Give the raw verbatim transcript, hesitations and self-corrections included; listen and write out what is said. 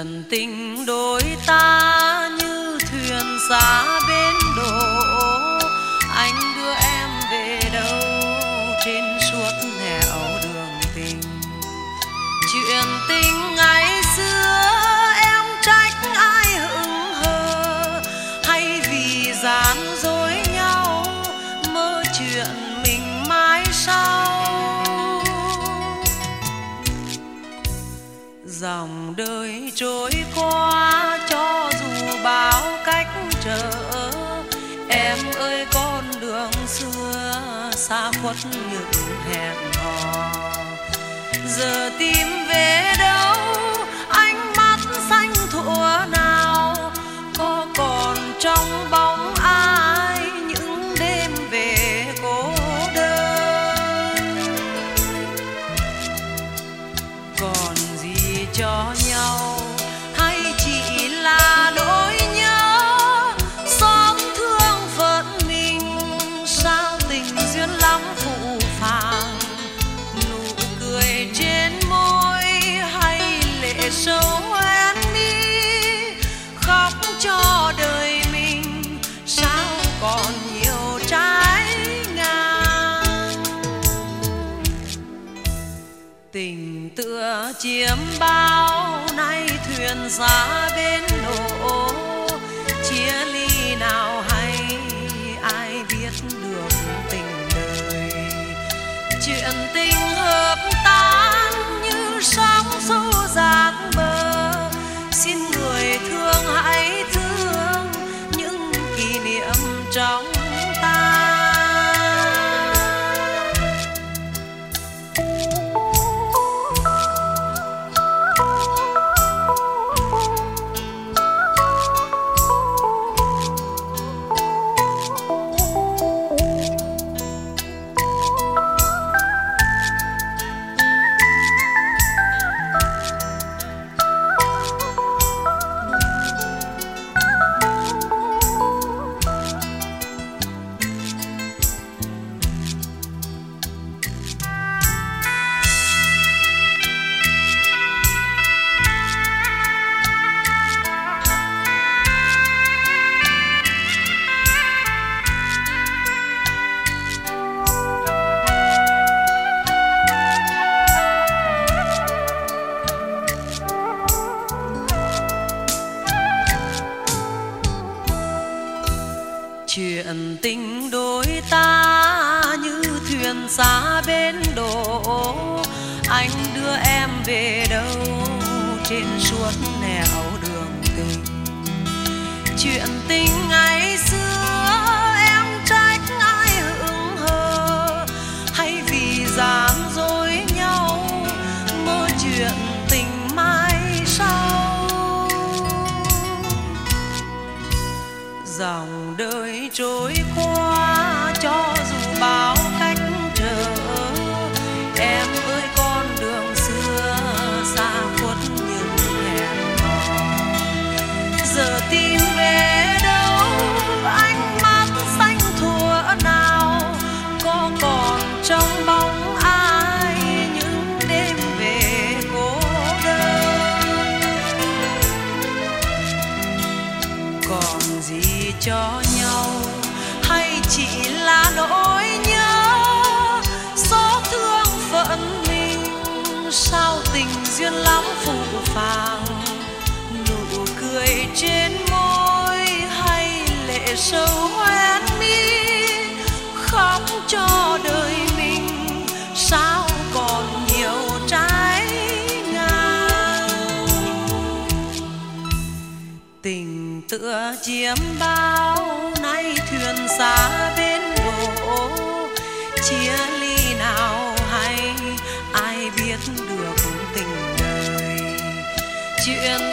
Chuyện tình đôi ta như thuyền xa bên đổ, anh đưa em về đâu trên suốt nẻo đường tình. Chuyện tình ngày xưa em trách ai hững hờ, hay vì gian dối nhau mơ chuyện mình mãi sau. Dòng đời trôi qua cho dù bao cách trở, em ơi con đường xưa xa khuất những hẹn hò. Giờ tìm về đâu ánh mắt xanh thuở nào, có còn trong bóng ai những đêm về cô đơn. Còn gì cho nhau hay chỉ là nỗi nhớ, xót thương phận mình sao tình duyên lắm phũ phàng. Nụ cười trên môi hay lệ sâu hoen mi, khóc cho đời mình sao còn nhiều trái ngang. Tình tựa chiếm bao nay thuyền xa bên đổ, chia ly nào hay ai biết được tình đời. Chuyện tình hợp tan như sóng xô dạt bờ, xin người thương hãy thương những kỷ niệm trong ta. Chuyện tình đôi ta như thuyền xa bên đổ, anh đưa em về đâu trên suốt nẻo đường tình. Chuyện tình ngày xưa em trách ai hững hờ, hay vì gian dối nhau mơ chuyện tình mai sau. Dòng đời trôi qua cho dù bao cách trở, em ơi con đường xưa xa khuất những hẹn hò. Giờ tìm về đâu ánh mắt xanh thuở nào, có còn trong bóng ai những đêm về cô đơn. Còn gì cho nhau hay chỉ là nỗi nhớ, xót thương phận mình sao tình duyên lắm phũ phàng. Nụ cười trên môi hay lệ sâu hoen mi, khóc cho đời mình sao còn nhiều trái ngang. Tình tựa chiếm bao nay thuyền xa bên đổ, chia ly nào hay ai biết được tình đời. Chuyện